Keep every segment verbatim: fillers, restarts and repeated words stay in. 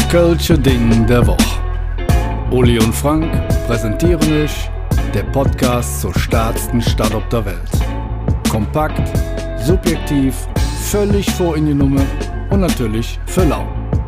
Das Kölsche Ding der Woche. Uli und Frank präsentieren euch der Podcast zur stärksten Stadt auf der Welt. Kompakt, subjektiv, völlig vor in die Nummer und natürlich für lau.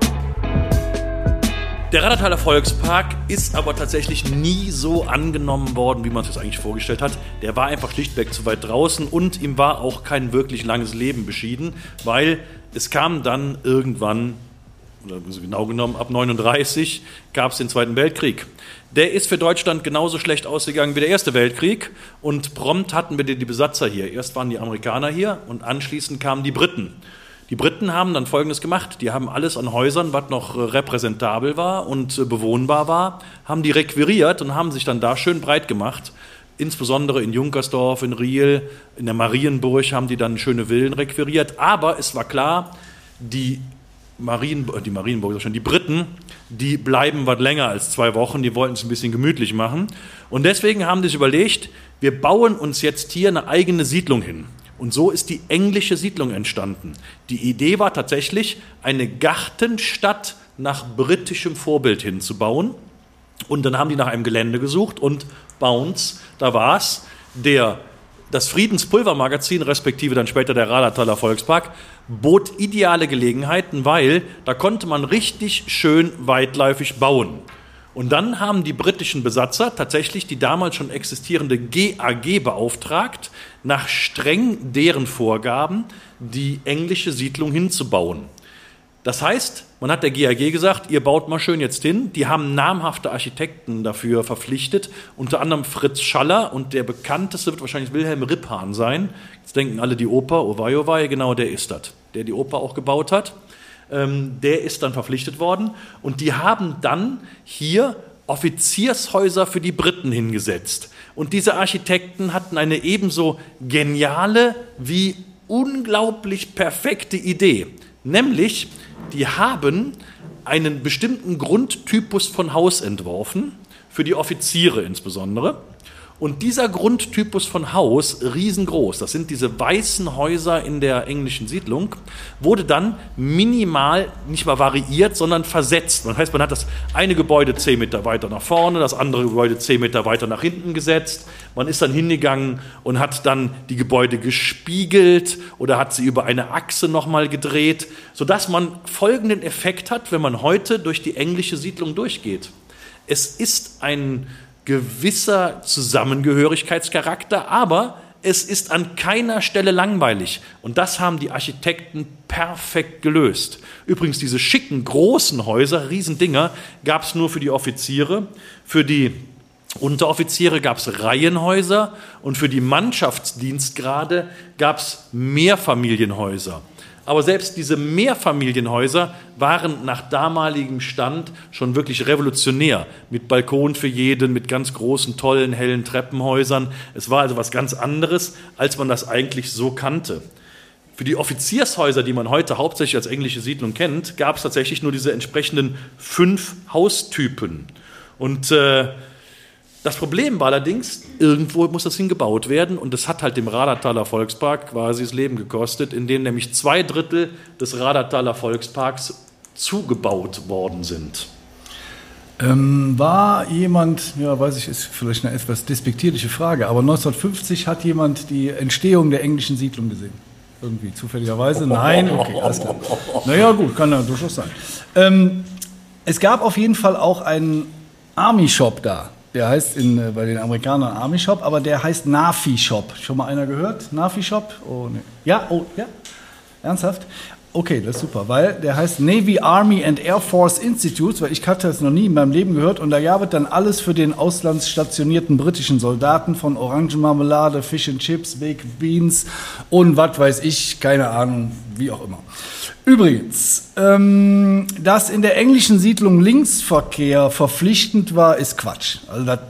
Der Radathaler Volkspark ist aber tatsächlich nie so angenommen worden, wie man es sich eigentlich vorgestellt hat. Der war einfach schlichtweg zu weit draußen und ihm war auch kein wirklich langes Leben beschieden, weil es kam dann irgendwann, oder genau genommen ab neununddreißig, gab es den Zweiten Weltkrieg. Der ist für Deutschland genauso schlecht ausgegangen wie der Erste Weltkrieg und prompt hatten wir die Besatzer hier. Erst waren die Amerikaner hier und anschließend kamen die Briten. Die Briten haben dann Folgendes gemacht, die haben alles an Häusern, was noch repräsentabel war und bewohnbar war, haben die requiriert und haben sich dann da schön breit gemacht. Insbesondere in Junkersdorf, in Riel, in der Marienburg haben die dann schöne Villen requiriert. Aber es war klar, die, Marien, die Marienburg, die Briten, die bleiben was länger als zwei Wochen, die wollten es ein bisschen gemütlich machen. Und deswegen haben die sich überlegt, wir bauen uns jetzt hier eine eigene Siedlung hin. Und so ist die englische Siedlung entstanden. Die Idee war tatsächlich, eine Gartenstadt nach britischem Vorbild hinzubauen. Und dann haben die nach einem Gelände gesucht und Bounce, da war es, der, das Friedenspulvermagazin, respektive dann später der Radathaler Volkspark, bot ideale Gelegenheiten, weil da konnte man richtig schön weitläufig bauen. Und dann haben die britischen Besatzer tatsächlich die damals schon existierende G A G beauftragt, nach streng deren Vorgaben die englische Siedlung hinzubauen. Das heißt, man hat der G A G gesagt, ihr baut mal schön jetzt hin. Die haben namhafte Architekten dafür verpflichtet, unter anderem Fritz Schaller und der bekannteste wird wahrscheinlich Wilhelm Rippahn sein. Jetzt denken alle die Oper, oh wei, oh wei, genau der ist das, der die Oper auch gebaut hat. Der ist dann verpflichtet worden und die haben dann hier Offiziershäuser für die Briten hingesetzt. Und diese Architekten hatten eine ebenso geniale wie unglaublich perfekte Idee. Nämlich, die haben einen bestimmten Grundtypus von Haus entworfen, für die Offiziere insbesondere. Und dieser Grundtypus von Haus, riesengroß, das sind diese weißen Häuser in der englischen Siedlung, wurde dann minimal nicht mal variiert, sondern versetzt. Das heißt, man hat das eine Gebäude zehn Meter weiter nach vorne, das andere Gebäude zehn Meter weiter nach hinten gesetzt. Man ist dann hingegangen und hat dann die Gebäude gespiegelt oder hat sie über eine Achse nochmal gedreht, sodass man folgenden Effekt hat, wenn man heute durch die englische Siedlung durchgeht. Es ist ein gewisser Zusammengehörigkeitscharakter, aber es ist an keiner Stelle langweilig. Und das haben die Architekten perfekt gelöst. Übrigens, diese schicken, großen Häuser, Riesendinger, gab es nur für die Offiziere. Für die Unteroffiziere gab es Reihenhäuser und für die Mannschaftsdienstgrade gab es Mehrfamilienhäuser. Aber selbst diese Mehrfamilienhäuser waren nach damaligem Stand schon wirklich revolutionär. Mit Balkon für jeden, mit ganz großen, tollen, hellen Treppenhäusern. Es war also was ganz anderes, als man das eigentlich so kannte. Für die Offiziershäuser, die man heute hauptsächlich als englische Siedlung kennt, gab es tatsächlich nur diese entsprechenden fünf Haustypen. Und äh, das Problem war allerdings, irgendwo muss das hingebaut werden und das hat halt dem Radathaler Volkspark quasi das Leben gekostet, indem nämlich zwei Drittel des Radathaler Volksparks zugebaut worden sind. Ähm, war jemand, ja weiß ich, ist vielleicht eine etwas despektierliche Frage, aber neunzehnhundertfünfzig hat jemand die Entstehung der englischen Siedlung gesehen? Irgendwie, zufälligerweise? Nein? Okay, alles klar. Naja gut, kann ja durchaus sein. Ähm, es gab auf jeden Fall auch einen Army-Shop da. Der heißt in, bei den Amerikanern Army Shop, aber der heißt Nafi Shop. Schon mal einer gehört? Nafi Shop? Oh, nee. Ja, oh, ja. Ernsthaft? Okay, das ist super, weil der heißt Navy, Army and Air Force Institute, weil ich hatte das noch nie in meinem Leben gehört und da gab es dann alles für den auslandsstationierten britischen Soldaten von Orangenmarmelade, Fish and Chips, Baked Beans und was weiß ich, keine Ahnung, wie auch immer. Übrigens, ähm, dass in der englischen Siedlung Linksverkehr verpflichtend war, ist Quatsch. Also das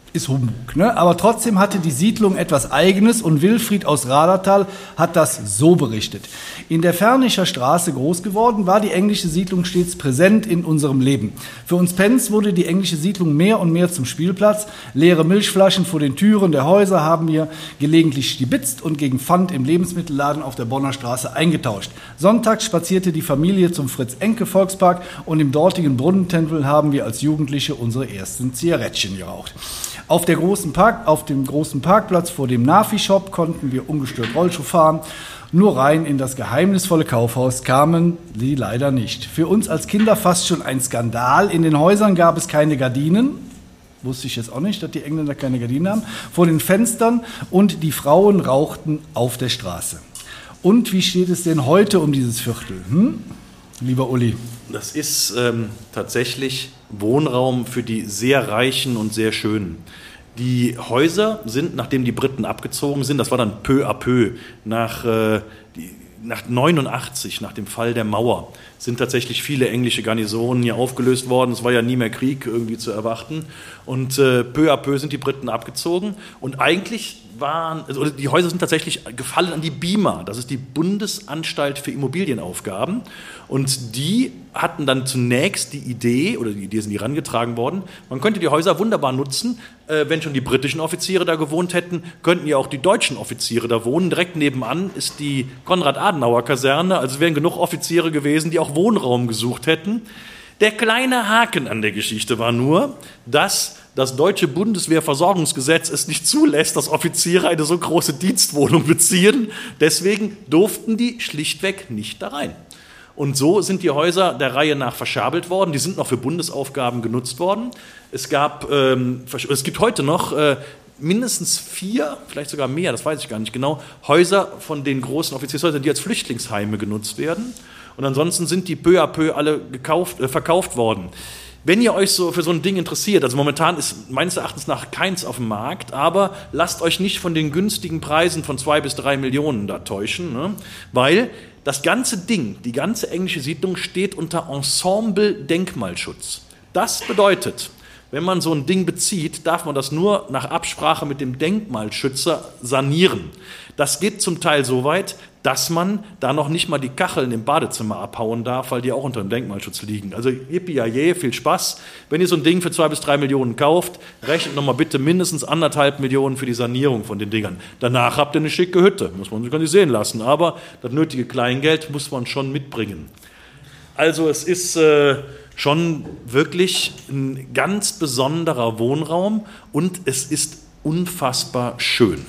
ist Humbug, ne? Aber trotzdem hatte die Siedlung etwas Eigenes und Wilfried aus Radertal hat das so berichtet. In der Fernischer Straße groß geworden, war die englische Siedlung stets präsent in unserem Leben. Für uns Penns wurde die englische Siedlung mehr und mehr zum Spielplatz. Leere Milchflaschen vor den Türen der Häuser haben wir gelegentlich stibitzt und gegen Pfand im Lebensmittelladen auf der Bonner Straße eingetauscht. Sonntags spazierte die Familie zum Fritz-Enke-Volkspark und im dortigen Brunnentempel haben wir als Jugendliche unsere ersten Zigarettchen geraucht. Auf, der großen Park, auf dem großen Parkplatz vor dem Nafi-Shop konnten wir ungestört Rollschuh fahren. Nur rein in das geheimnisvolle Kaufhaus kamen sie leider nicht. Für uns als Kinder fast schon ein Skandal. In den Häusern gab es keine Gardinen. Wusste ich jetzt auch nicht, dass die Engländer keine Gardinen haben. Vor den Fenstern und die Frauen rauchten auf der Straße. Und wie steht es denn heute um dieses Viertel? Hm? Lieber Uli. Das ist ähm, tatsächlich Wohnraum für die sehr Reichen und sehr Schönen. Die Häuser sind, nachdem die Briten abgezogen sind, das war dann peu à peu, nach, äh, die, nach neunundachtzig, nach dem Fall der Mauer, sind tatsächlich viele englische Garnisonen hier aufgelöst worden. Es war ja nie mehr Krieg irgendwie zu erwarten. Und äh, peu à peu sind die Briten abgezogen. Und eigentlich waren, also die Häuser sind tatsächlich gefallen an die BIMA. Das ist die Bundesanstalt für Immobilienaufgaben. Und die hatten dann zunächst die Idee, oder die Idee sind die herangetragen worden, man könnte die Häuser wunderbar nutzen. Äh, wenn schon die britischen Offiziere da gewohnt hätten, könnten ja auch die deutschen Offiziere da wohnen. Direkt nebenan ist die Konrad-Adenauer-Kaserne. Also wären genug Offiziere gewesen, die auch Wohnraum gesucht hätten. Der kleine Haken an der Geschichte war nur, dass das deutsche Bundeswehrversorgungsgesetz es nicht zulässt, dass Offiziere eine so große Dienstwohnung beziehen. Deswegen durften die schlichtweg nicht da rein. Und so sind die Häuser der Reihe nach verschabelt worden. Die sind noch für Bundesaufgaben genutzt worden. Es gab, ähm, es gibt heute noch äh, mindestens vier, vielleicht sogar mehr, das weiß ich gar nicht genau, Häuser von den großen Offiziershäusern, die als Flüchtlingsheime genutzt werden. Und ansonsten sind die peu à peu alle gekauft, äh, verkauft worden. Wenn ihr euch so für so ein Ding interessiert, also momentan ist meines Erachtens nach keins auf dem Markt, aber lasst euch nicht von den günstigen Preisen von zwei bis drei Millionen da täuschen, ne? Weil das ganze Ding, die ganze englische Siedlung steht unter Ensemble-Denkmalschutz. Das bedeutet, wenn man so ein Ding bezieht, darf man das nur nach Absprache mit dem Denkmalschützer sanieren. Das geht zum Teil so weit, dass man da noch nicht mal die Kacheln im Badezimmer abhauen darf, weil die auch unter dem Denkmalschutz liegen. Also yippie viel Spaß. Wenn ihr so ein Ding für zwei bis drei Millionen kauft, rechnet nochmal bitte mindestens anderthalb Millionen für die Sanierung von den Dingern. Danach habt ihr eine schicke Hütte, muss man sich sehen lassen. Aber das nötige Kleingeld muss man schon mitbringen. Also es ist äh, schon wirklich ein ganz besonderer Wohnraum und es ist unfassbar schön.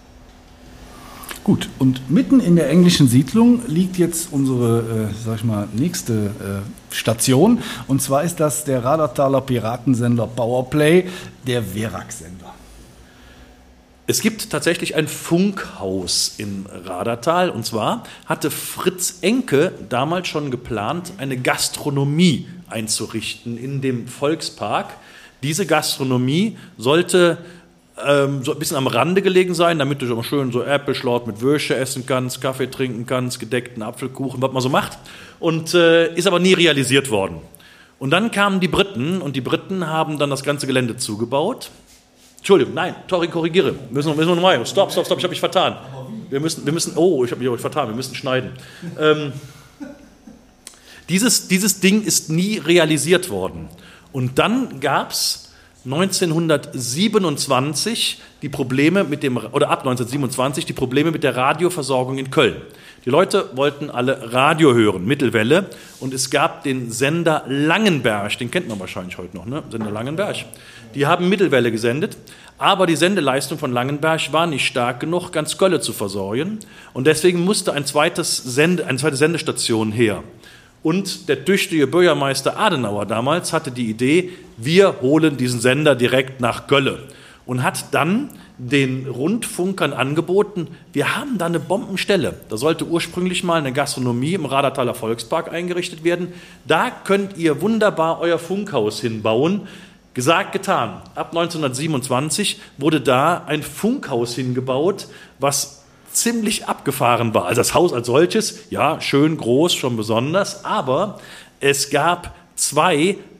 Gut, und mitten in der englischen Siedlung liegt jetzt unsere, äh, sag ich mal, nächste äh, Station. Und zwar ist das der Radertaler Piratensender Powerplay, der Verac-Sender. Es gibt tatsächlich ein Funkhaus in Radertal. Und zwar hatte Fritz Enke damals schon geplant, eine Gastronomie einzurichten in dem Volkspark. Diese Gastronomie sollte Ähm, so ein bisschen am Rande gelegen sein, damit du schon schön so Äpfelschlaut mit Würsche essen kannst, Kaffee trinken kannst, gedeckten Apfelkuchen, was man so macht. Und äh, ist aber nie realisiert worden. Und dann kamen die Briten und die Briten haben dann das ganze Gelände zugebaut. Entschuldigung, nein, Tori, korrigiere. Müssen wir, müssen wir nochmal. Stopp, stopp, stopp, ich habe mich vertan. Wir müssen, wir müssen, oh, ich habe mich vertan, wir müssen schneiden. Ähm, dieses, dieses Ding ist nie realisiert worden. Und dann gab es neunzehnhundertsiebenundzwanzig die Probleme mit dem, oder ab neunzehnhundertsiebenundzwanzig die Probleme mit der Radioversorgung in Köln. Die Leute wollten alle Radio hören, Mittelwelle, und es gab den Sender Langenberg, den kennt man wahrscheinlich heute noch, ne? Sender Langenberg. Die haben Mittelwelle gesendet, aber die Sendeleistung von Langenberg war nicht stark genug, ganz Kölle zu versorgen, und deswegen musste ein zweites Sende, eine zweite Sendestation her. Und der tüchtige Bürgermeister Adenauer damals hatte die Idee, wir holen diesen Sender direkt nach Gölle. Und hat dann den Rundfunkern angeboten, wir haben da eine Bombenstelle. Da sollte ursprünglich mal eine Gastronomie im Radertaler Volkspark eingerichtet werden. Da könnt ihr wunderbar euer Funkhaus hinbauen. Gesagt, getan. Ab neunzehnhundertsiebenundzwanzig wurde da ein Funkhaus hingebaut, was ziemlich abgefahren war. Also das Haus als solches, ja, schön groß, schon besonders, aber es gab zwei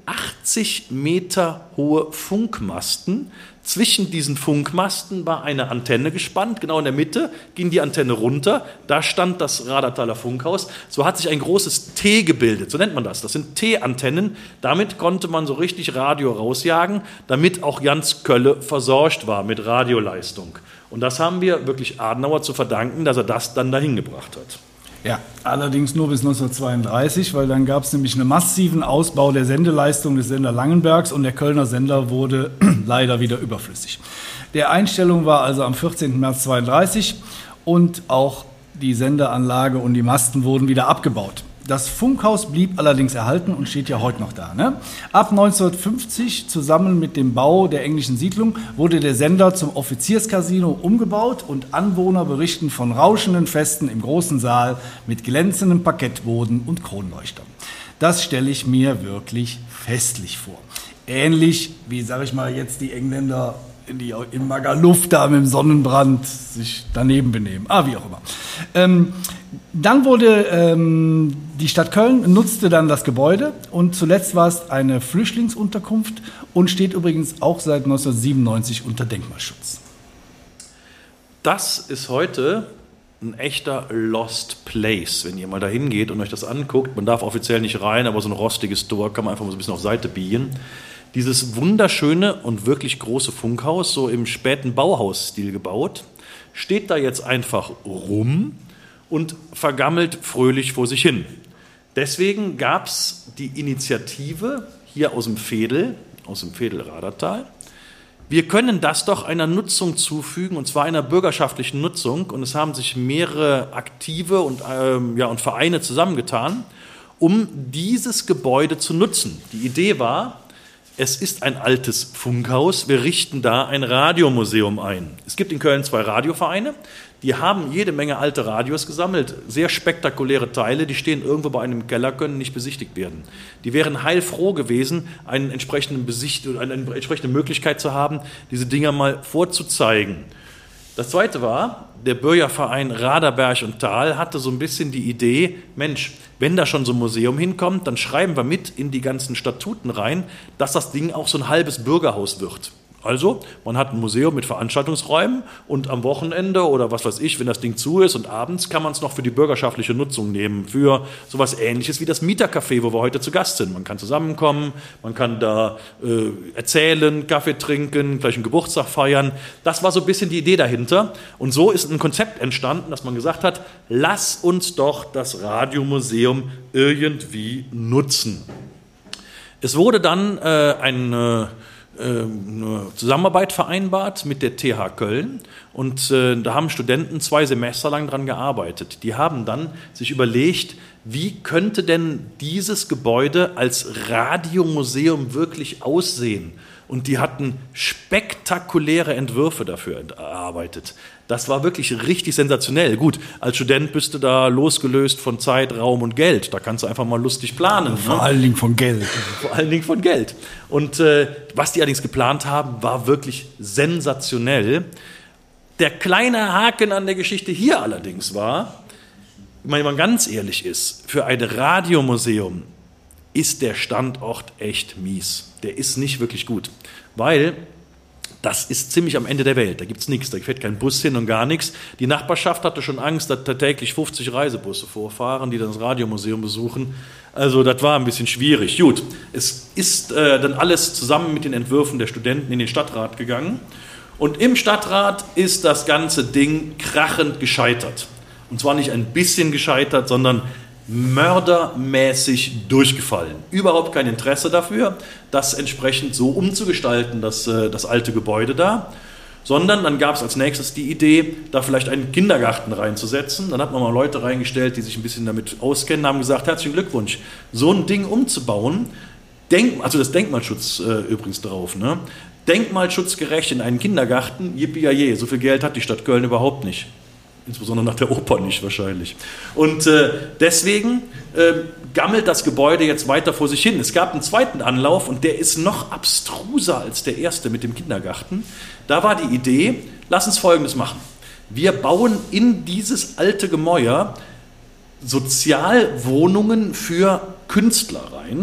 achtzig Meter hohe Funkmasten. Zwischen diesen Funkmasten war eine Antenne gespannt, genau in der Mitte ging die Antenne runter, da stand das Radertaler Funkhaus. So hat sich ein großes T gebildet, so nennt man das. Das sind T-Antennen, damit konnte man so richtig Radio rausjagen, damit auch ganz Kölle versorgt war mit Radioleistung. Und das haben wir wirklich Adenauer zu verdanken, dass er das dann dahin gebracht hat. Ja, allerdings nur bis neunzehnhundertzweiunddreißig, weil dann gab es nämlich einen massiven Ausbau der Sendeleistung des Sender Langenbergs und der Kölner Sender wurde leider wieder überflüssig. Der Einstellung war also am vierzehnten März zweiunddreißig und auch die Sendeanlage und die Masten wurden wieder abgebaut. Das Funkhaus blieb allerdings erhalten und steht ja heute noch da. Ne? Ab neunzehnhundertfünfzig, zusammen mit dem Bau der englischen Siedlung, wurde der Sender zum Offizierscasino umgebaut und Anwohner berichten von rauschenden Festen im großen Saal mit glänzendem Parkettboden und Kronleuchtern. Das stelle ich mir wirklich festlich vor. Ähnlich wie, sage ich mal, jetzt die Engländer die in Magaluf da mit dem Sonnenbrand sich daneben benehmen. Ah, wie auch immer. Ähm, dann wurde ähm, die Stadt Köln nutzte dann das Gebäude und zuletzt war es eine Flüchtlingsunterkunft und steht übrigens auch seit neunzehnhundertsiebenundneunzig unter Denkmalschutz. Das ist heute ein echter Lost Place, wenn ihr mal da hingeht und euch das anguckt. Man darf offiziell nicht rein, aber so ein rostiges Tor kann man einfach mal so ein bisschen auf Seite biegen. Dieses wunderschöne und wirklich große Funkhaus, so im späten Bauhausstil gebaut, steht da jetzt einfach rum und vergammelt fröhlich vor sich hin. Deswegen gab es die Initiative hier aus dem Veedel, aus dem Veedel-Radertal. Wir können das doch einer Nutzung zufügen, und zwar einer bürgerschaftlichen Nutzung. Und es haben sich mehrere Aktive und, ähm, ja, und Vereine zusammengetan, um dieses Gebäude zu nutzen. Die Idee war, es ist ein altes Funkhaus, wir richten da ein Radiomuseum ein. Es gibt in Köln zwei Radiovereine, die haben jede Menge alte Radios gesammelt, sehr spektakuläre Teile, die stehen irgendwo bei einem Keller, können nicht besichtigt werden. Die wären heilfroh gewesen, einen entsprechenden Besicht, eine entsprechende Möglichkeit zu haben, diese Dinger mal vorzuzeigen. Das zweite war, der Bürgerverein Raderberg und Tal hatte so ein bisschen die Idee, Mensch, wenn da schon so ein Museum hinkommt, dann schreiben wir mit in die ganzen Statuten rein, dass das Ding auch so ein halbes Bürgerhaus wird. Also, man hat ein Museum mit Veranstaltungsräumen und am Wochenende oder was weiß ich, wenn das Ding zu ist und abends kann man es noch für die bürgerschaftliche Nutzung nehmen, für sowas Ähnliches wie das Mietercafé, wo wir heute zu Gast sind. Man kann zusammenkommen, man kann da äh, erzählen, Kaffee trinken, gleich einen Geburtstag feiern. Das war so ein bisschen die Idee dahinter. Und so ist ein Konzept entstanden, dass man gesagt hat, lass uns doch das Radiomuseum irgendwie nutzen. Es wurde dann äh, ein... Äh, eine Zusammenarbeit vereinbart mit der T H Köln und äh, da haben Studenten zwei Semester lang dran gearbeitet. Die haben dann sich überlegt, wie könnte denn dieses Gebäude als Radiomuseum wirklich aussehen? Und die hatten spektakuläre Entwürfe dafür erarbeitet. Das war wirklich richtig sensationell. Gut, als Student bist du da losgelöst von Zeit, Raum und Geld. Da kannst du einfach mal lustig planen. Vor ne? allen Dingen von Geld. Vor allen Dingen von Geld. Und äh, was die allerdings geplant haben, war wirklich sensationell. Der kleine Haken an der Geschichte hier allerdings war, wenn man ganz ehrlich ist, für ein Radiomuseum ist der Standort echt mies. Der ist nicht wirklich gut, weil das ist ziemlich am Ende der Welt. Da gibt es nichts, da fährt kein Bus hin und gar nichts. Die Nachbarschaft hatte schon Angst, dass da täglich fünfzig Reisebusse vorfahren, die dann das Radiomuseum besuchen. Also das war ein bisschen schwierig. Gut, es ist äh, dann alles zusammen mit den Entwürfen der Studenten in den Stadtrat gegangen. Und im Stadtrat ist das ganze Ding krachend gescheitert. Und zwar nicht ein bisschen gescheitert, sondern mördermäßig durchgefallen. Überhaupt kein Interesse dafür, das entsprechend so umzugestalten, das, das alte Gebäude da, sondern dann gab es als nächstes die Idee, da vielleicht einen Kindergarten reinzusetzen. Dann hat man mal Leute reingestellt, die sich ein bisschen damit auskennen, haben gesagt, herzlichen Glückwunsch, so ein Ding umzubauen, Denk, also das Denkmalschutz äh, übrigens drauf, ne? Denkmalschutzgerecht in einen Kindergarten, yippie-yay, so viel Geld hat die Stadt Köln überhaupt nicht. Insbesondere nach der Oper nicht wahrscheinlich. Und äh, deswegen äh, gammelt das Gebäude jetzt weiter vor sich hin. Es gab einen zweiten Anlauf und der ist noch abstruser als der erste mit dem Kindergarten. Da war die Idee, lass uns Folgendes machen. Wir bauen in dieses alte Gemäuer Sozialwohnungen für Künstler rein.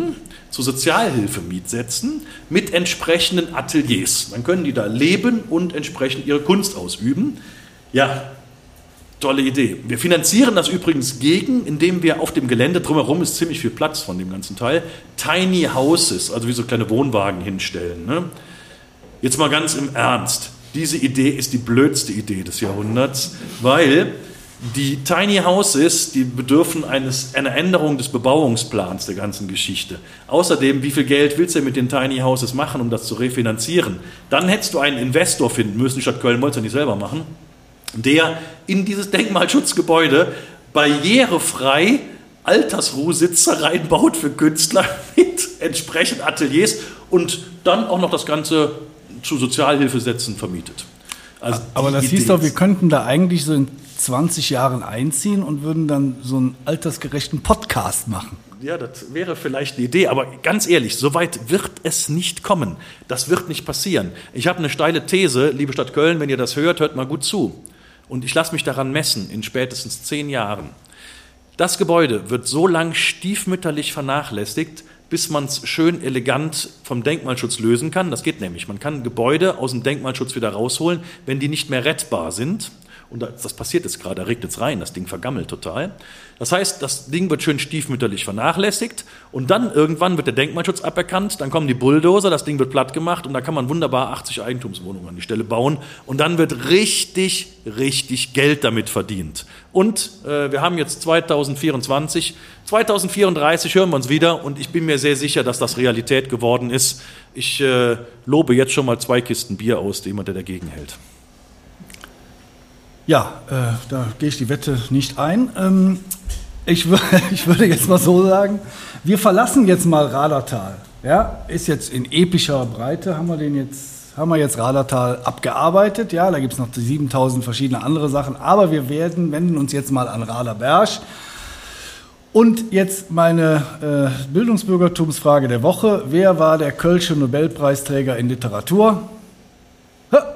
zu Sozialhilfemietsätzen mit entsprechenden Ateliers. Dann können die da leben und entsprechend ihre Kunst ausüben. Ja, tolle Idee. Wir finanzieren das übrigens gegen, indem wir auf dem Gelände, drumherum ist ziemlich viel Platz von dem ganzen Teil, Tiny Houses, also wie so kleine Wohnwagen hinstellen. Ne? Jetzt mal ganz im Ernst. Diese Idee ist die blödste Idee des Jahrhunderts, weil die Tiny Houses, die bedürfen eines, einer Änderung des Bebauungsplans der ganzen Geschichte. Außerdem, wie viel Geld willst du mit den Tiny Houses machen, um das zu refinanzieren? Dann hättest du einen Investor finden müssen, die Stadt Köln wollte es ja nicht selber machen, der in dieses Denkmalschutzgebäude barrierefrei Altersruhsitze reinbaut für Künstler mit entsprechend Ateliers und dann auch noch das Ganze zu Sozialhilfesätzen vermietet. Also aber das hieß doch, wir könnten da eigentlich so in zwanzig Jahren einziehen und würden dann so einen altersgerechten Podcast machen. Ja, das wäre vielleicht eine Idee, aber ganz ehrlich, so weit wird es nicht kommen. Das wird nicht passieren. Ich habe eine steile These, liebe Stadt Köln, wenn ihr das hört, hört mal gut zu. Und ich lasse mich daran messen, in spätestens zehn Jahren. Das Gebäude wird so lang stiefmütterlich vernachlässigt, bis man es schön elegant vom Denkmalschutz lösen kann. Das geht nämlich. Man kann Gebäude aus dem Denkmalschutz wieder rausholen, wenn die nicht mehr rettbar sind. Und das passiert jetzt gerade, da regnet es rein, das Ding vergammelt total. Das heißt, das Ding wird schön stiefmütterlich vernachlässigt und dann irgendwann wird der Denkmalschutz aberkannt, dann kommen die Bulldozer, das Ding wird platt gemacht und da kann man wunderbar achtzig Eigentumswohnungen an die Stelle bauen und dann wird richtig, richtig Geld damit verdient. Und äh, wir haben jetzt zweitausendvierundzwanzig, zweitausendvierunddreißig hören wir uns wieder und ich bin mir sehr sicher, dass das Realität geworden ist. Ich äh, lobe jetzt schon mal zwei Kisten Bier aus, jemand, der dagegen hält. Ja, äh, da gehe ich die Wette nicht ein. Ähm, ich, w- ich würde jetzt mal so sagen, wir verlassen jetzt mal Radertal. Ja, ist jetzt in epischer Breite, haben wir den jetzt, haben wir jetzt Radertal abgearbeitet. Ja, da gibt es noch siebentausend verschiedene andere Sachen, aber wir werden, wenden uns jetzt mal an Raderberg. Und jetzt meine äh, Bildungsbürgertumsfrage der Woche. Wer war der Kölsche Nobelpreisträger in Literatur? Ha!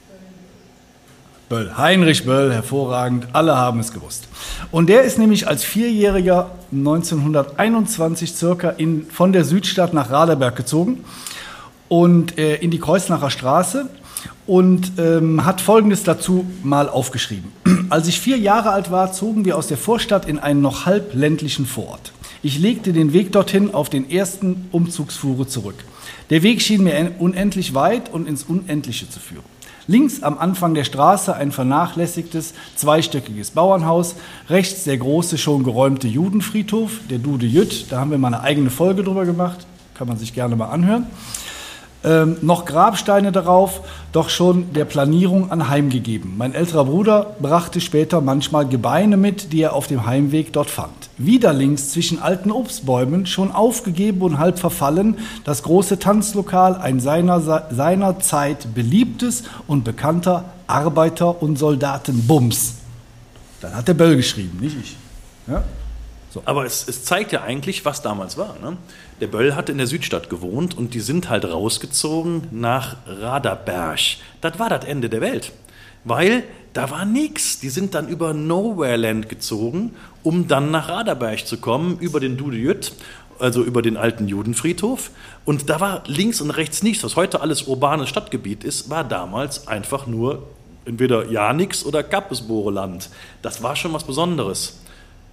Böll, Heinrich Böll, hervorragend, alle haben es gewusst. Und der ist nämlich als Vierjähriger neunzehnhunderteinundzwanzig circa in, von der Südstadt nach Raderberg gezogen und äh, in die Kreuznacher Straße und ähm, hat Folgendes dazu mal aufgeschrieben. Als ich vier Jahre alt war, zogen wir aus der Vorstadt in einen noch halb ländlichen Vorort. Ich legte den Weg dorthin auf den ersten Umzugsfuhre zurück. Der Weg schien mir unendlich weit und ins Unendliche zu führen. Links am Anfang der Straße ein vernachlässigtes, zweistöckiges Bauernhaus, rechts der große, schon geräumte Judenfriedhof, der Dude Jütt, da haben wir mal eine eigene Folge drüber gemacht, kann man sich gerne mal anhören. Ähm, noch Grabsteine darauf, doch schon der Planierung anheimgegeben. Mein älterer Bruder brachte später manchmal Gebeine mit, die er auf dem Heimweg dort fand. Wieder links zwischen alten Obstbäumen, schon aufgegeben und halb verfallen, das große Tanzlokal, ein seiner, seiner Zeit beliebtes und bekannter Arbeiter- und Soldatenbums. Dann hat der Böll geschrieben, nicht ich. Ja? So. Aber es, es zeigt ja eigentlich, was damals war. Ne? Der Böll hatte in der Südstadt gewohnt und die sind halt rausgezogen nach Raderberg. Das war das Ende der Welt, weil da war nichts. Die sind dann über Nowhereland gezogen, um dann nach Raderberg zu kommen, über den Dude Jütt, also über den alten Judenfriedhof. Und da war links und rechts nichts. Was heute alles urbanes Stadtgebiet ist, war damals einfach nur entweder ja nix oder Kappesbohreland. Das war schon was Besonderes.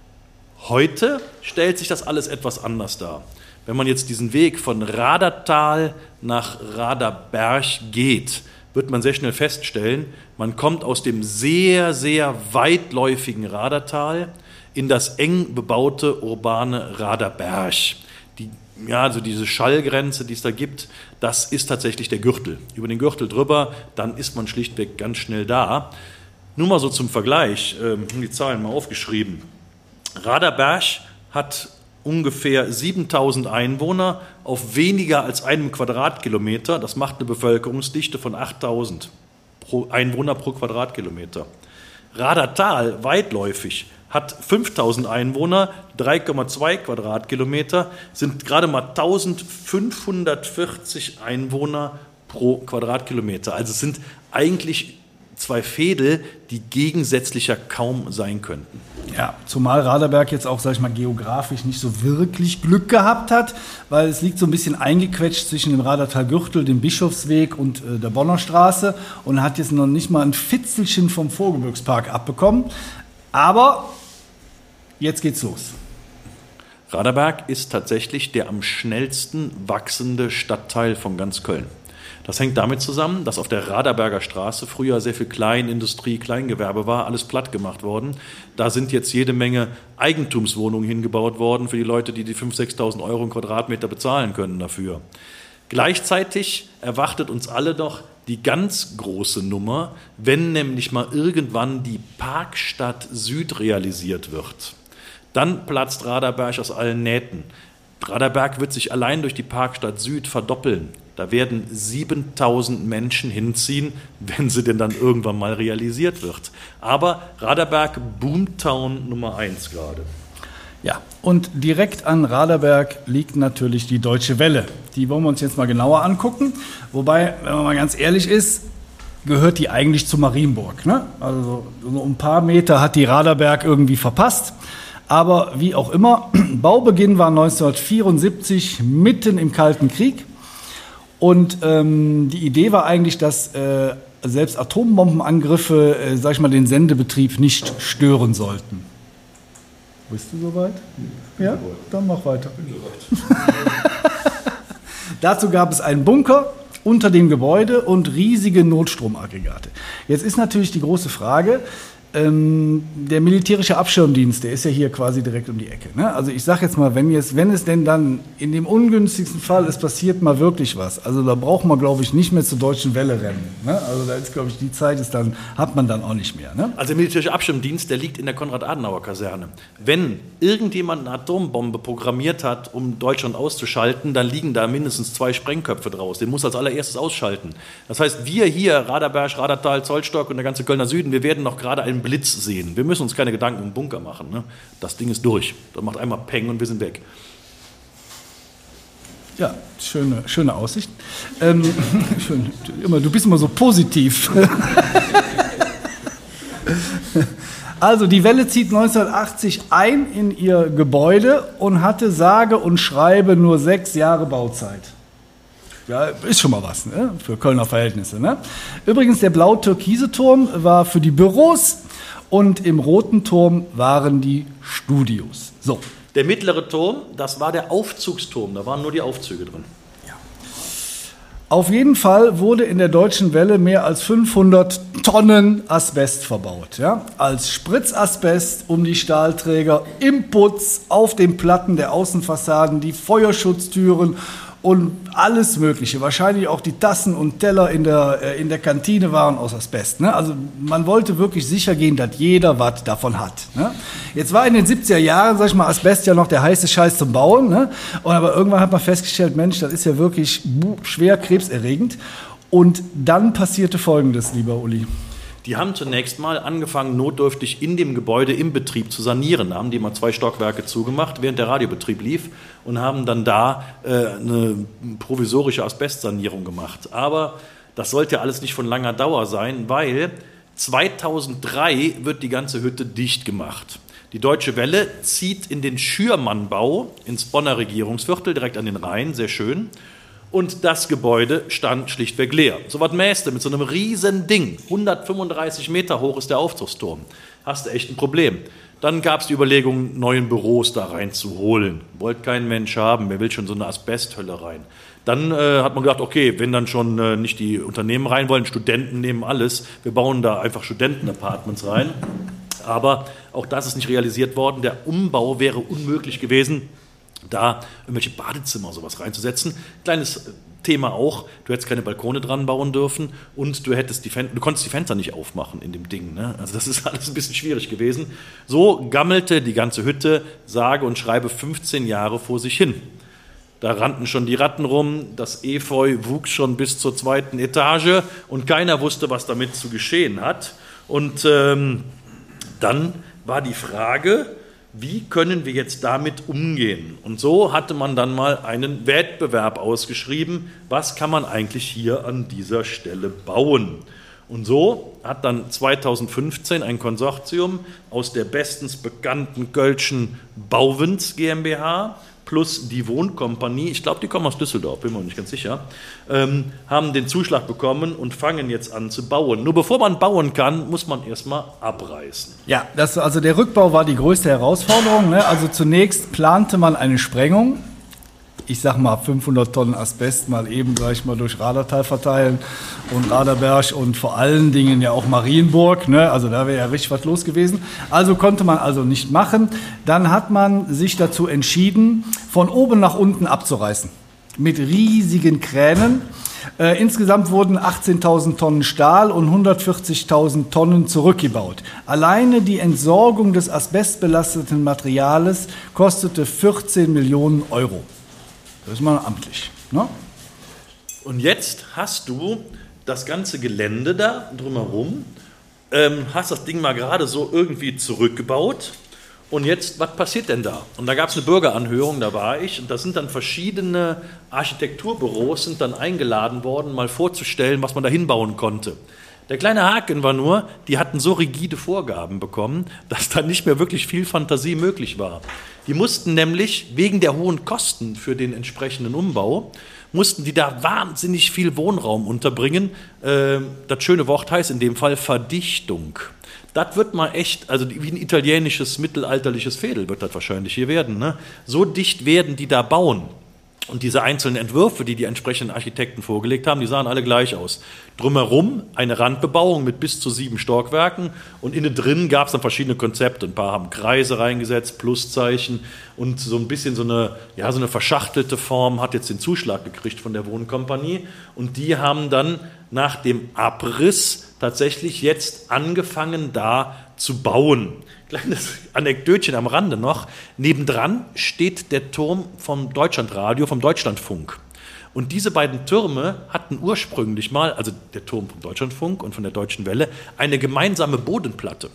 Heute stellt sich das alles etwas anders dar. Wenn man jetzt diesen Weg von Radertal nach Raderberg geht, wird man sehr schnell feststellen, man kommt aus dem sehr, sehr weitläufigen Radertal in das eng bebaute urbane Raderberg. Die, ja, also diese Schallgrenze, die es da gibt, das ist tatsächlich der Gürtel. Über den Gürtel drüber, dann ist man schlichtweg ganz schnell da. Nur mal so zum Vergleich, ich habe die Zahlen mal aufgeschrieben. Raderberg hat ungefähr siebentausend Einwohner auf weniger als einem Quadratkilometer. Das macht eine Bevölkerungsdichte von achttausend pro Einwohner pro Quadratkilometer. Radertal, weitläufig, hat fünftausend Einwohner, drei Komma zwei Quadratkilometer, sind gerade mal eintausendfünfhundertvierzig Einwohner pro Quadratkilometer. Also es sind eigentlich zwei Fädel, die gegensätzlicher kaum sein könnten. Ja, zumal Raderberg jetzt auch, sag ich mal, geografisch nicht so wirklich Glück gehabt hat, weil es liegt so ein bisschen eingequetscht zwischen dem Radertalgürtel, dem Bischofsweg und äh, der Bonner Straße und hat jetzt noch nicht mal ein Fitzelchen vom Vorgebirgspark abbekommen. Aber jetzt geht's los. Raderberg ist tatsächlich der am schnellsten wachsende Stadtteil von ganz Köln. Das hängt damit zusammen, dass auf der Raderberger Straße früher sehr viel Kleinindustrie, Kleingewerbe war, alles platt gemacht worden. Da sind jetzt jede Menge Eigentumswohnungen hingebaut worden für die Leute, die die fünftausend, sechstausend Euro im Quadratmeter bezahlen können dafür. Gleichzeitig erwartet uns alle doch die ganz große Nummer, wenn nämlich mal irgendwann die Parkstadt Süd realisiert wird. Dann platzt Raderberg aus allen Nähten. Raderberg wird sich allein durch die Parkstadt Süd verdoppeln. Da werden siebentausend Menschen hinziehen, wenn sie denn dann irgendwann mal realisiert wird. Aber Raderberg, Boomtown Nummer eins gerade. Ja, und direkt an Raderberg liegt natürlich die Deutsche Welle. Die wollen wir uns jetzt mal genauer angucken. Wobei, wenn man mal ganz ehrlich ist, gehört die eigentlich zu Marienburg. Ne? Also so ein paar Meter hat die Raderberg irgendwie verpasst. Aber wie auch immer, Baubeginn war neunzehnhundertvierundsiebzig, mitten im Kalten Krieg. Und ähm, die Idee war eigentlich, dass äh, selbst Atombombenangriffe, äh, sag ich mal, den Sendebetrieb nicht stören sollten. Bist du soweit? Ja, dann mach weiter. Dazu gab es einen Bunker unter dem Gebäude und riesige Notstromaggregate. Jetzt ist natürlich die große Frage, Ähm, der militärische Abschirmdienst, der ist ja hier quasi direkt um die Ecke. Ne? Also ich sage jetzt mal, wenn, jetzt, wenn es denn dann in dem ungünstigsten Fall, es passiert mal wirklich was, also da braucht man, glaube ich, nicht mehr zur Deutschen Welle rennen. Ne? Also da ist, glaube ich, die Zeit ist dann, hat man dann auch nicht mehr. Ne? Also der militärische Abschirmdienst, der liegt in der Konrad-Adenauer-Kaserne. Wenn irgendjemand eine Atombombe programmiert hat, um Deutschland auszuschalten, dann liegen da mindestens zwei Sprengköpfe draus. Den muss als allererstes ausschalten. Das heißt, wir hier, Raderberg, Radertal, Zollstock und der ganze Kölner Süden, wir werden noch gerade einen Blitz sehen. Wir müssen uns keine Gedanken um den Bunker machen. Ne? Das Ding ist durch. Das macht einmal Peng und wir sind weg. Ja, schöne, schöne Aussicht. Ähm, schön, immer, du bist immer so positiv. Also die Welle zieht neunzehnhundertachtzig ein in ihr Gebäude und hatte sage und schreibe nur sechs Jahre Bauzeit. Ja, ist schon mal was, ne? Für Kölner Verhältnisse. Ne? Übrigens, der blau-türkise Turm war für die Büros und im roten Turm waren die Studios. So. Der mittlere Turm, das war der Aufzugsturm, da waren nur die Aufzüge drin. Ja. Auf jeden Fall wurde in der Deutschen Welle mehr als fünfhundert Tonnen Asbest verbaut. Ja? Als Spritzasbest um die Stahlträger, im Putz, auf den Platten der Außenfassaden, die Feuerschutztüren und alles Mögliche. Wahrscheinlich auch die Tassen und Teller in der, äh, in der Kantine waren aus Asbest. Ne? Also man wollte wirklich sicher gehen, dass jeder was davon hat. Ne? Jetzt war in den siebziger Jahren, sag ich mal, Asbest ja noch der heiße Scheiß zum Bauen. Ne? Und aber irgendwann hat man festgestellt, Mensch, das ist ja wirklich schwer krebserregend. Und dann passierte Folgendes, lieber Uli. Die haben zunächst mal angefangen, notdürftig in dem Gebäude im Betrieb zu sanieren. Da haben die mal zwei Stockwerke zugemacht, während der Radiobetrieb lief, und haben dann da äh, eine provisorische Asbestsanierung gemacht. Aber das sollte ja alles nicht von langer Dauer sein, weil zweitausenddrei wird die ganze Hütte dicht gemacht. Die Deutsche Welle zieht in den Schürmannbau ins Bonner Regierungsviertel, direkt an den Rhein, sehr schön. Und das Gebäude stand schlichtweg leer. So was mäste mit so einem riesen Ding. hundertfünfunddreißig Meter hoch ist der Aufzugsturm. Hast du echt ein Problem. Dann gab es die Überlegung, neuen Büros da reinzuholen. Wollte kein Mensch haben, wer will schon so eine Asbesthölle rein. Dann äh, hat man gedacht, okay, wenn dann schon äh, nicht die Unternehmen rein wollen, Studenten nehmen alles, wir bauen da einfach Studentenapartments rein. Aber auch das ist nicht realisiert worden. Der Umbau wäre unmöglich gewesen, da irgendwelche Badezimmer sowas reinzusetzen. Kleines Thema auch, du hättest keine Balkone dran bauen dürfen und du hättest die Fen- du konntest die Fenster nicht aufmachen in dem Ding. Ne? Also das ist alles ein bisschen schwierig gewesen. So gammelte die ganze Hütte, sage und schreibe fünfzehn Jahre vor sich hin. Da rannten schon die Ratten rum, das Efeu wuchs schon bis zur zweiten Etage und keiner wusste, was damit zu geschehen hat. Und ähm, dann war die Frage, wie können wir jetzt damit umgehen? Und so hatte man dann mal einen Wettbewerb ausgeschrieben, was kann man eigentlich hier an dieser Stelle bauen? Und so hat dann zweitausendfünfzehn ein Konsortium aus der bestens bekannten Kölschen Bauwens GmbH plus die Wohnkompanie, ich glaube, die kommen aus Düsseldorf, bin mir nicht ganz sicher, ähm, haben den Zuschlag bekommen und fangen jetzt an zu bauen. Nur bevor man bauen kann, muss man erstmal abreißen. Ja, das, also der Rückbau war die größte Herausforderung. Ne? Also zunächst plante man eine Sprengung. Ich sag mal fünfhundert Tonnen Asbest mal eben gleich mal durch Radertal verteilen und Raderberg und vor allen Dingen ja auch Marienburg, ne? Also da wäre ja richtig was los gewesen. Also konnte man also nicht machen. Dann hat man sich dazu entschieden, von oben nach unten abzureißen. Mit riesigen Kränen. Äh, insgesamt wurden achtzehntausend Tonnen Stahl und hundertvierzigtausend Tonnen zurückgebaut. Alleine die Entsorgung des asbestbelasteten Materials kostete vierzehn Millionen Euro. Das ist mal amtlich. Ne? Und jetzt hast du das ganze Gelände da drumherum, ähm, hast das Ding mal gerade so irgendwie zurückgebaut. Und jetzt, was passiert denn da? Und da gab es eine Bürgeranhörung, da war ich. Und da sind dann verschiedene Architekturbüros sind dann eingeladen worden, mal vorzustellen, was man da hinbauen konnte. Der kleine Haken war nur, die hatten so rigide Vorgaben bekommen, dass da nicht mehr wirklich viel Fantasie möglich war. Die mussten nämlich wegen der hohen Kosten für den entsprechenden Umbau, mussten die da wahnsinnig viel Wohnraum unterbringen. Äh, das schöne Wort heißt in dem Fall Verdichtung. Das wird mal echt, also wie ein italienisches, mittelalterliches Veedel wird das wahrscheinlich hier werden. Ne? So dicht werden die da bauen. Und diese einzelnen Entwürfe, die die entsprechenden Architekten vorgelegt haben, die sahen alle gleich aus. Drumherum eine Randbebauung mit bis zu sieben Stockwerken und innen drin gab es dann verschiedene Konzepte. Ein paar haben Kreise reingesetzt, Pluszeichen und so ein bisschen so eine, ja, so eine verschachtelte Form hat jetzt den Zuschlag gekriegt von der Wohnkompanie. Und die haben dann nach dem Abriss tatsächlich jetzt angefangen, da zu bauen. Kleines Anekdötchen am Rande noch. Nebendran steht der Turm vom Deutschlandradio, vom Deutschlandfunk. Und diese beiden Türme hatten ursprünglich mal, also der Turm vom Deutschlandfunk und von der Deutschen Welle, eine gemeinsame Bodenplatte.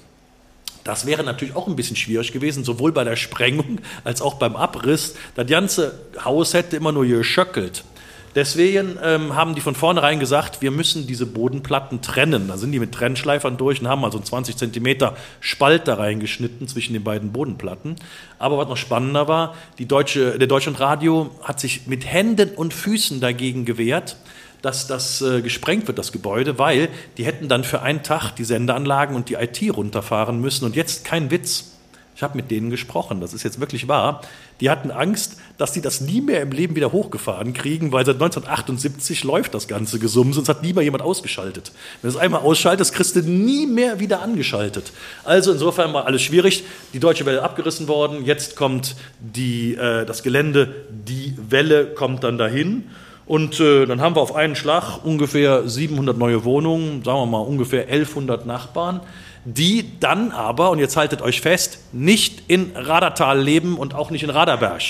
Das wäre natürlich auch ein bisschen schwierig gewesen, sowohl bei der Sprengung als auch beim Abriss. Das ganze Haus hätte immer nur geschöckelt. Deswegen ähm, haben die von vornherein gesagt, wir müssen diese Bodenplatten trennen. Da sind die mit Trennschleifern durch und haben also einen zwanzig Zentimeter Spalt da reingeschnitten zwischen den beiden Bodenplatten. Aber was noch spannender war, die Deutsche, der Deutschlandradio hat sich mit Händen und Füßen dagegen gewehrt, dass das äh, gesprengt wird, das Gebäude, weil die hätten dann für einen Tag die Sendeanlagen und die I T runterfahren müssen. Und jetzt kein Witz. Ich habe mit denen gesprochen, das ist jetzt wirklich wahr. Die hatten Angst, dass sie das nie mehr im Leben wieder hochgefahren kriegen, weil seit neunzehnhundertachtundsiebzig läuft das ganze Gesumms und es hat nie mehr jemand ausgeschaltet. Wenn du es einmal ausschaltest, kriegst du nie mehr wieder angeschaltet. Also insofern war alles schwierig. Die Deutsche Welle abgerissen worden, jetzt kommt die, äh, das Gelände, die Welle kommt dann dahin. Und äh, dann haben wir auf einen Schlag ungefähr siebenhundert neue Wohnungen, sagen wir mal ungefähr elfhundert Nachbarn, die dann aber, und jetzt haltet euch fest, nicht in Radertal leben und auch nicht in Raderberg.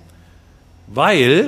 Weil,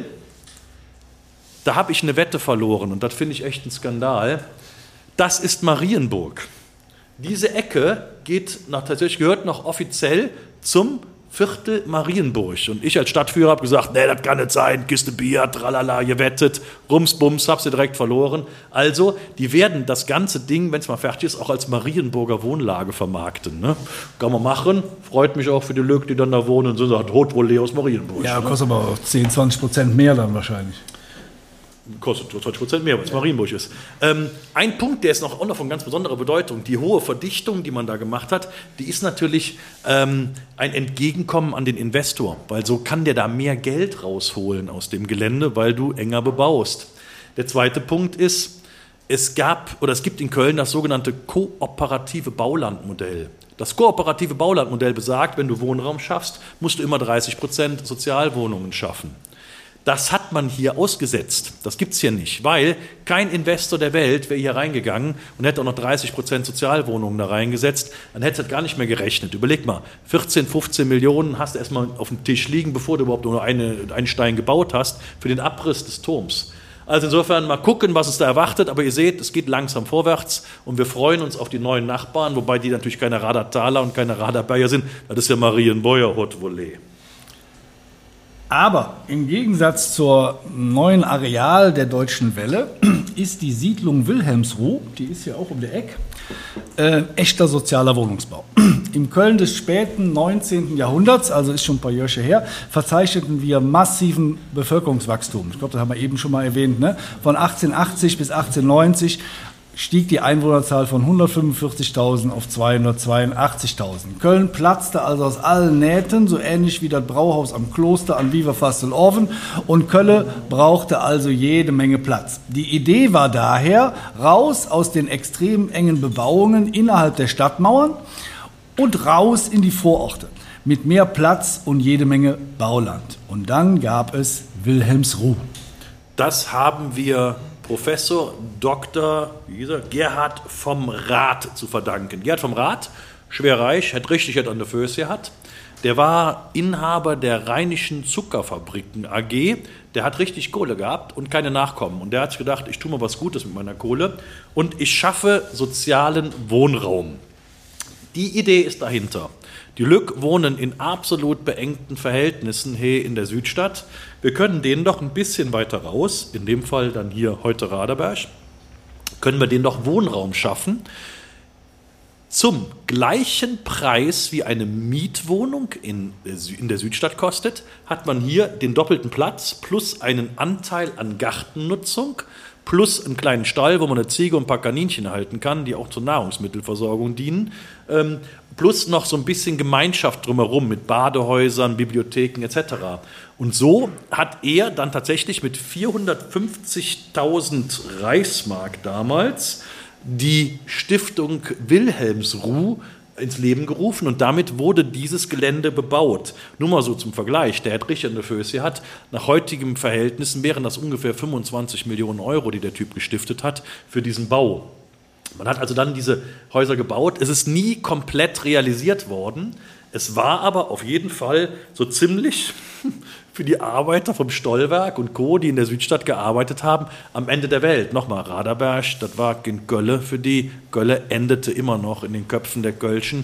da habe ich eine Wette verloren und das finde ich echt ein Skandal. Das ist Marienburg. Diese Ecke geht nach, tatsächlich gehört noch offiziell zum Viertel Marienburg. Und ich als Stadtführer habe gesagt, nee, das kann nicht sein, Kiste Bier, tralala, gewettet, Rumsbums, hab sie direkt verloren. Also, die werden das ganze Ding, wenn es mal fertig ist, auch als Marienburger Wohnlage vermarkten. Ne? Kann man machen, freut mich auch für die Leute, die dann da wohnen und so, sagt, holt wohl aus Marienburg. Ja, ne? kostet aber auch zehn, zwanzig Prozent mehr dann wahrscheinlich. Kostet zwanzig Prozent mehr, weil es Marienburg ist. Ähm, ein Punkt, der ist noch, auch noch von ganz besonderer Bedeutung. Die hohe Verdichtung, die man da gemacht hat, die ist natürlich ähm, ein Entgegenkommen an den Investor, weil so kann der da mehr Geld rausholen aus dem Gelände, weil du enger bebaust. Der zweite Punkt ist, es gab oder es gibt in Köln das sogenannte kooperative Baulandmodell. Das kooperative Baulandmodell besagt, wenn du Wohnraum schaffst, musst du immer dreißig Prozent Sozialwohnungen schaffen. Das hat man hier ausgesetzt. Das gibt es hier nicht, weil kein Investor der Welt wäre hier reingegangen und hätte auch noch dreißig Prozent Sozialwohnungen da reingesetzt. Dann hätte es gar nicht mehr gerechnet. Überleg mal, vierzehn, fünfzehn Millionen hast du erstmal auf dem Tisch liegen, bevor du überhaupt nur eine, einen Stein gebaut hast, für den Abriss des Turms. Also insofern mal gucken, was es da erwartet. Aber ihr seht, es geht langsam vorwärts und wir freuen uns auf die neuen Nachbarn, wobei die natürlich keine Radertaler und keine Raderberger sind. Das ist ja Marienburger Haute Volée. Aber im Gegensatz zur neuen Areal der Deutschen Welle ist die Siedlung Wilhelmsruh, die ist ja auch um der Eck, äh, echter sozialer Wohnungsbau. Im Köln des späten neunzehnten Jahrhunderts, also ist schon ein paar Jahre her, verzeichneten wir massiven Bevölkerungswachstum. Ich glaube, das haben wir eben schon mal erwähnt. Ne? Von achtzehnhundertachtzig bis achtzehnhundertneunzig stieg die Einwohnerzahl von hundertfünfundvierzigtausend auf zweihundertzweiundachtzigtausend. Köln platzte also aus allen Nähten, so ähnlich wie das Brauhaus am Kloster an Viva-Fastel-Orven, und Köln brauchte also jede Menge Platz. Die Idee war daher, raus aus den extrem engen Bebauungen innerhalb der Stadtmauern und raus in die Vororte mit mehr Platz und jede Menge Bauland. Und dann gab es Wilhelmsruh. Das haben wir Professor Doktor wie hieß er, Gerhard vom Rath zu verdanken. Gerhard vom Rath, schwer reich, hat richtig hat an der Föß gehabt. Der war Inhaber der Rheinischen Zuckerfabriken A G. Der hat richtig Kohle gehabt und keine Nachkommen. Und der hat sich gedacht, ich tue mal was Gutes mit meiner Kohle und ich schaffe sozialen Wohnraum. Die Idee ist dahinter. Die Lück wohnen in absolut beengten Verhältnissen hier in der Südstadt. Wir können denen doch ein bisschen weiter raus, in dem Fall dann hier heute Raderberg, können wir denen doch Wohnraum schaffen, zum gleichen Preis wie eine Mietwohnung in, in der Südstadt kostet, hat man hier den doppelten Platz plus einen Anteil an Gartennutzung, plus einen kleinen Stall, wo man eine Ziege und ein paar Kaninchen halten kann, die auch zur Nahrungsmittelversorgung dienen, ähm, plus noch so ein bisschen Gemeinschaft drumherum mit Badehäusern, Bibliotheken et cetera. Und so hat er dann tatsächlich mit vierhundertfünfzigtausend Reichsmark damals die Stiftung Wilhelmsruh ins Leben gerufen und damit wurde dieses Gelände bebaut. Nur mal so zum Vergleich, der Herr Richard de Fösje hat, nach heutigen Verhältnissen wären das ungefähr fünfundzwanzig Millionen Euro, die der Typ gestiftet hat für diesen Bau. Man hat also dann diese Häuser gebaut. Es ist nie komplett realisiert worden. Es war aber auf jeden Fall so ziemlich für die Arbeiter vom Stollwerk und Co., die in der Südstadt gearbeitet haben, am Ende der Welt. Nochmal, Raderberg, das war in Gölle für die. Gölle endete immer noch in den Köpfen der Kölschen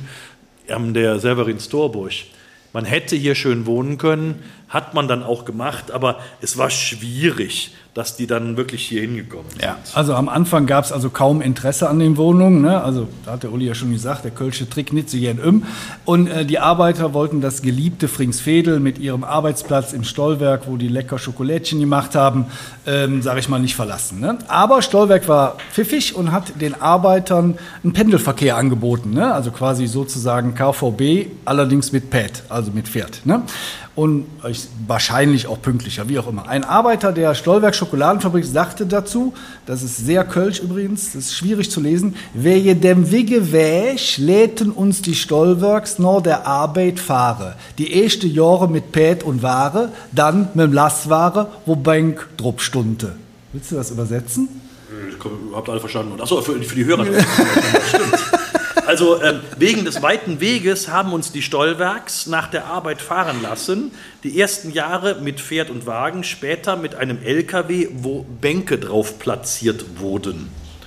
an der Severinstorburg. Man hätte hier schön wohnen können, hat man dann auch gemacht, aber es war schwierig, dass die dann wirklich hier hingekommen sind. Ja, also am Anfang gab es also kaum Interesse an den Wohnungen. Ne? Also da hat der Uli ja schon gesagt, der kölsche Trick nicht so gern um. Und äh, die Arbeiter wollten das geliebte Fringsvedel mit ihrem Arbeitsplatz im Stollwerk, wo die lecker Schokolädchen gemacht haben, ähm, sage ich mal, nicht verlassen. Ne? Aber Stollwerk war pfiffig und hat den Arbeitern einen Pendelverkehr angeboten. Ne? Also quasi sozusagen K V B, allerdings mit Pad, also mit Pferd. Ne? Und wahrscheinlich auch pünktlicher, wie auch immer. Ein Arbeiter der Stollwerk Schokoladenfabrik sagte dazu, das ist sehr kölsch übrigens, das ist schwierig zu lesen, wer je dem Wege wäsch, läten uns die Stollwerks nur der Arbeit fahre. Die erste Jahre mit Pät und Ware, dann mit dem Lastware, wo Bank drup stunde. Willst du das übersetzen? Ich habe überhaupt alle verstanden. Achso, für, für die Hörer. Stimmt. Also äh, wegen des weiten Weges haben uns die Stollwerks nach der Arbeit fahren lassen. Die ersten Jahre mit Pferd und Wagen, später mit einem L K W, wo Bänke drauf platziert wurden.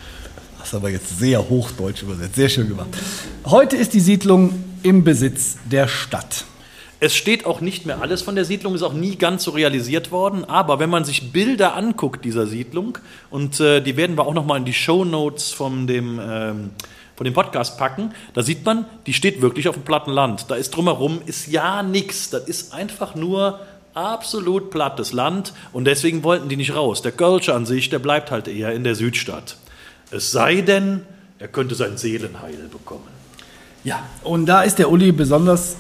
Das ist aber jetzt sehr hochdeutsch übersetzt, sehr schön gemacht. Heute ist die Siedlung im Besitz der Stadt. Es steht auch nicht mehr alles von der Siedlung, ist auch nie ganz so realisiert worden. Aber wenn man sich Bilder anguckt dieser Siedlung, und äh, die werden wir auch noch mal in die Shownotes von dem... Ähm, von dem Podcast packen, da sieht man, die steht wirklich auf dem platten Land. Da ist drumherum ist ja nichts. Das ist einfach nur absolut plattes Land und deswegen wollten die nicht raus. Der Kölsche an sich, der bleibt halt eher in der Südstadt. Es sei denn, er könnte sein Seelenheil bekommen. Ja, und da ist der Uli besonders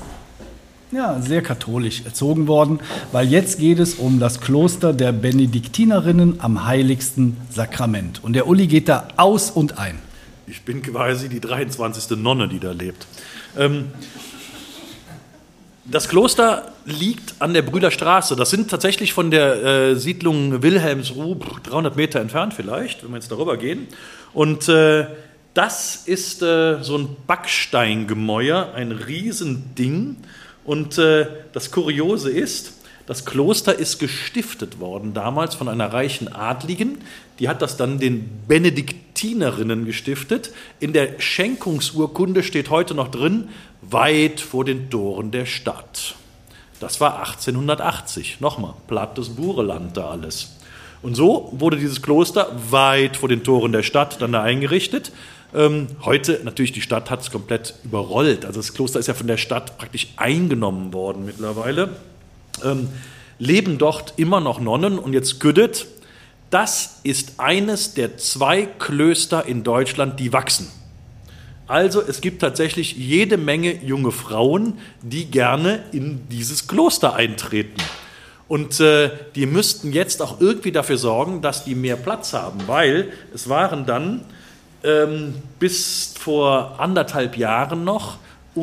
ja, sehr katholisch erzogen worden, weil jetzt geht es um das Kloster der Benediktinerinnen am Heiligsten Sakrament. Und der Uli geht da aus und ein. Ich bin quasi die dreiundzwanzigste Nonne, die da lebt. Ähm, das Kloster liegt an der Brüderstraße. Das sind tatsächlich von der äh, Siedlung Wilhelmsruh dreihundert Meter entfernt vielleicht, wenn wir jetzt darüber gehen. Und äh, das ist äh, so ein Backsteingemäuer, ein Riesending. Und äh, das Kuriose ist, das Kloster ist gestiftet worden damals von einer reichen Adligen. Die hat das dann den Benediktinerinnen gestiftet. In der Schenkungsurkunde steht heute noch drin, weit vor den Toren der Stadt. Das war achtzehnhundertachtzig. Nochmal, plattes Bureland da alles. Und so wurde dieses Kloster weit vor den Toren der Stadt dann da eingerichtet. Ähm, heute, natürlich, die Stadt hat es komplett überrollt. Also das Kloster ist ja von der Stadt praktisch eingenommen worden mittlerweile. Ähm, leben dort immer noch Nonnen. Und jetzt Güdet, das ist eines der zwei Klöster in Deutschland, die wachsen. Also es gibt tatsächlich jede Menge junge Frauen, die gerne in dieses Kloster eintreten. Und äh, die müssten jetzt auch irgendwie dafür sorgen, dass die mehr Platz haben, weil es waren dann ähm, bis vor anderthalb Jahren noch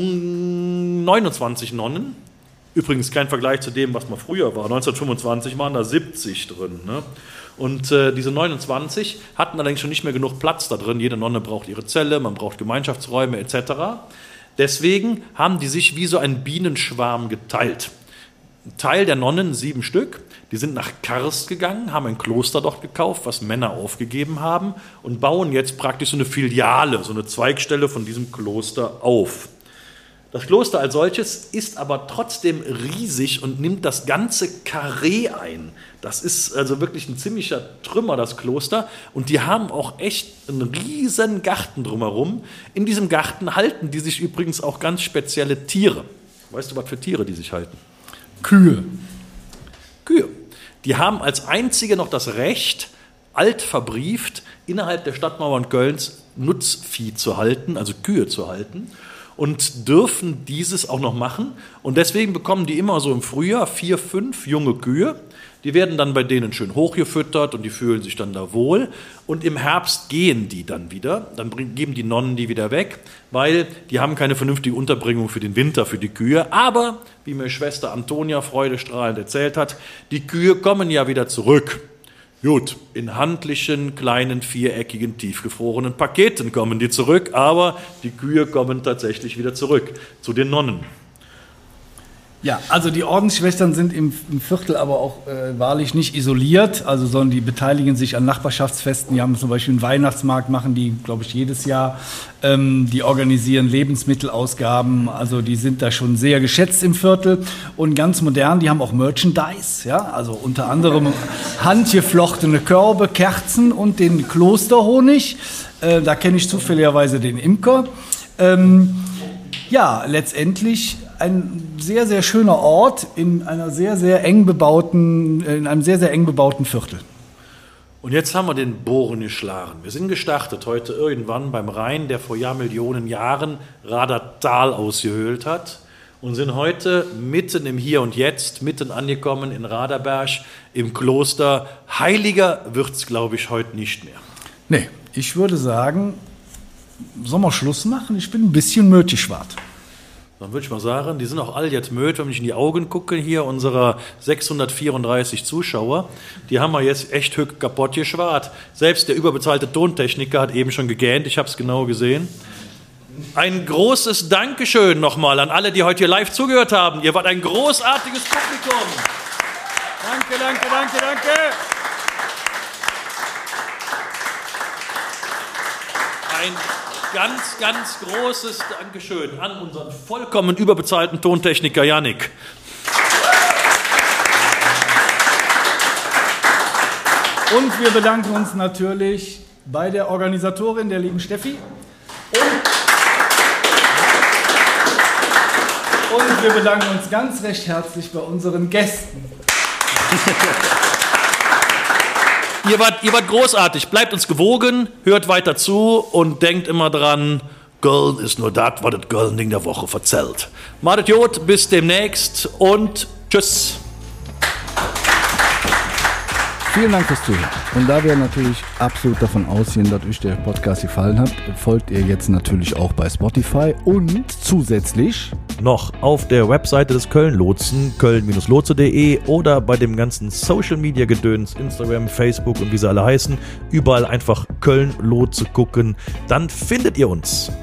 um neunundzwanzig Nonnen. Übrigens kein Vergleich zu dem, was mal früher war. neunzehnhundertfünfundzwanzig waren da siebzig drin. Ne? Und äh, diese neunundzwanzig hatten allerdings schon nicht mehr genug Platz da drin. Jede Nonne braucht ihre Zelle, man braucht Gemeinschaftsräume et cetera. Deswegen haben die sich wie so ein Bienenschwarm geteilt. Ein Teil der Nonnen, sieben Stück, die sind nach Karst gegangen, haben ein Kloster dort gekauft, was Männer aufgegeben haben und bauen jetzt praktisch so eine Filiale, so eine Zweigstelle von diesem Kloster auf. Das Kloster als solches ist aber trotzdem riesig und nimmt das ganze Karree ein. Das ist also wirklich ein ziemlicher Trümmer, das Kloster. Und die haben auch echt einen riesen Garten drumherum. In diesem Garten halten die sich übrigens auch ganz spezielle Tiere. Weißt du, was für Tiere die sich halten? Kühe. Kühe. Die haben als einzige noch das Recht, alt verbrieft, innerhalb der Stadtmauern Kölns Nutzvieh zu halten, also Kühe zu halten. Und dürfen dieses auch noch machen. Und deswegen bekommen die immer so im Frühjahr vier, fünf junge Kühe. Die werden dann bei denen schön hochgefüttert und die fühlen sich dann da wohl. Und im Herbst gehen die dann wieder. Dann geben die Nonnen die wieder weg, weil die haben keine vernünftige Unterbringung für den Winter für die Kühe. Aber, wie mir Schwester Antonia freudestrahlend erzählt hat, die Kühe kommen ja wieder zurück. Gut, in handlichen, kleinen, viereckigen, tiefgefrorenen Paketen kommen die zurück, aber die Kühe kommen tatsächlich wieder zurück zu den Nonnen. Ja, also die Ordensschwestern sind im, im Viertel aber auch äh, wahrlich nicht isoliert, also sondern die beteiligen sich an Nachbarschaftsfesten. Die haben zum Beispiel einen Weihnachtsmarkt, machen die, glaube ich, jedes Jahr. Ähm, die organisieren Lebensmittelausgaben, also die sind da schon sehr geschätzt im Viertel. Und ganz modern, die haben auch Merchandise, ja, also unter anderem handgeflochtene Körbe, Kerzen und den Klosterhonig. Äh, da kenne ich zufälligerweise den Imker. Ähm, ja, letztendlich ein sehr, sehr schöner Ort in einer sehr, sehr eng bebauten, in einem sehr, sehr eng bebauten Viertel. Und jetzt haben wir den Bohren geschlagen. Wir sind gestartet heute irgendwann beim Rhein, der vor Jahrmillionen Jahren Radertal ausgehöhlt hat und sind heute mitten im Hier und Jetzt, mitten angekommen in Raderberg, im Kloster. Heiliger wird es, glaube ich, heute nicht mehr. Nee, ich würde sagen, sollen wir Schluss machen? Ich bin ein bisschen mötischwart. Dann würde ich mal sagen, die sind auch alle jetzt müde, wenn ich in die Augen gucke, hier unserer sechshundertvierunddreißig Zuschauer, die haben wir jetzt echt höchst kaputt geschwart. Selbst der überbezahlte Tontechniker hat eben schon gegähnt, ich habe es genau gesehen. Ein großes Dankeschön nochmal an alle, die heute hier live zugehört haben. Ihr wart ein großartiges Publikum. Danke, danke, danke, danke. Ein ganz, ganz großes Dankeschön an unseren vollkommen überbezahlten Tontechniker Jannik. Und wir bedanken uns natürlich bei der Organisatorin, der lieben Steffi. Und, und wir bedanken uns ganz recht herzlich bei unseren Gästen. Ihr wart, ihr wart großartig. Bleibt uns gewogen, hört weiter zu und denkt immer dran, Köln ist nur das, was das Köln-Ding der Woche verzählt. Macht Jod, bis demnächst und tschüss. Vielen Dank fürs Zuhören. Und da wir natürlich absolut davon ausgehen, dass euch der Podcast gefallen hat, folgt ihr jetzt natürlich auch bei Spotify und zusätzlich noch auf der Webseite des Köln-Lotsen, köln Bindestrich lotse punkt de oder bei dem ganzen Social-Media-Gedöns, Instagram, Facebook und wie sie alle heißen, überall einfach Köln-Lotse gucken, dann findet ihr uns.